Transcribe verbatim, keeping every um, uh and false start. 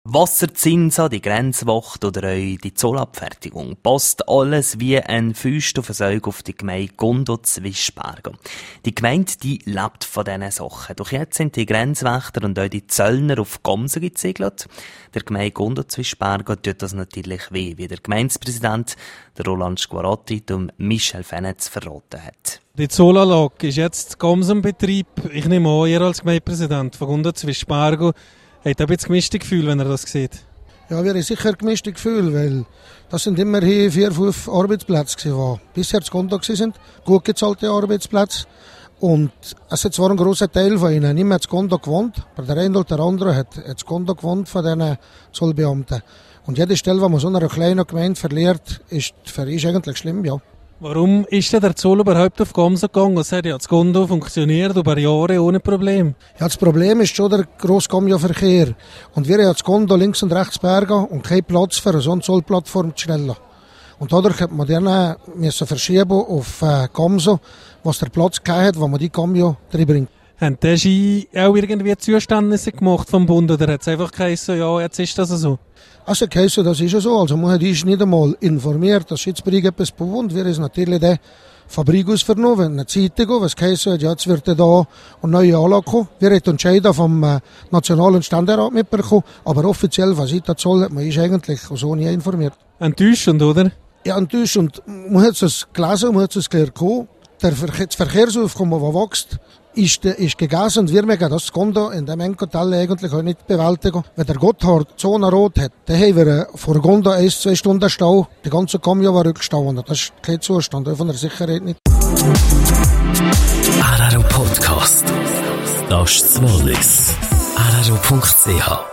Wasserzinsen, die Grenzwacht oder auch die Zollabfertigung passt alles wie ein Füst auf ein Auge auf die Gemeinde Gondo-Zwischbergen. Die Gemeinde, die lebt von diesen Sachen. Doch jetzt sind die Grenzwächter und auch die Zöllner auf Gomsen gezegelt. Der Gemeinde Gondo-Zwischbergen tut das natürlich weh, wie der Gemeindepräsident, der Roland Squarotti, dem Michel Fenetz verraten hat. Die Zollanlage ist jetzt Gomsen-Betrieb. Ich nehme an, ihr als Gemeindepräsident von Gondo-Zwischbergen habt ein bisschen gemischte Gefühl, wenn ihr das sieht? Ja, wir haben sicher gemischte Gefühl, weil das sind immerhin vier, fünf Arbeitsplätze gewesen, die bisher zu Gondo waren, gut gezahlte Arbeitsplätze. Und es hat zwar ein grosser Teil von ihnen nicht mehr zu Gondo gewohnt, aber der eine oder der andere hat zu Gondo gewohnt von diesen Zollbeamten. Und jede Stelle, die man so einer kleinen Gemeinde verliert, ist für ihn eigentlich schlimm, ja. Warum ist denn der Zoll überhaupt auf Gomsen gegangen? Es hat ja das Gondo funktioniert über Jahre ohne Problem. Ja, das Problem ist schon der grosse Komio-Verkehr. Und wir haben ja das Gondo links und rechts Bergen und keinen Platz für so eine Zollplattform zu stellen. Und dadurch hat man dann müssen verschieben auf äh, Gomsen, was der Platz gehabt hat, wo man die Komio reinbringt. Haben die Ski auch irgendwie Zuständnisse gemacht vom Bund oder hat es einfach geheißen, ja, jetzt ist das so? Also geheißen, das ist ja so. Also man hat uns nicht einmal informiert, dass Schiedsbericht etwas bewohnt. Wir haben natürlich die Fabrik ausvernommen, eine Zeitung, was geheißen hat, ja, jetzt wird da eine neue Anlage kommen. Wir haben Entscheidung vom äh, Nationalen Ständerat mitbekommen, aber offiziell, was ich da soll, hat man ist eigentlich so nie informiert. Enttäuschend, oder? Ja, enttäuschend. Man hat es gelesen, man hat es gelernt. Der Verkehr, das Verkehrsaufkommen, das wächst, ist, ist gegessen und wir mögen das Gondo in dem Enkotal eigentlich auch nicht bewältigen. Wenn der Gotthard Zone rot hat, dann haben wir vor Gondo ein, zwei Stunden Stau. Die ganze Komio war Rückstau und das ist kein Zustand, von der Sicherheit nicht. R R O Podcast. Das ist Wallis. R R O Punkt C H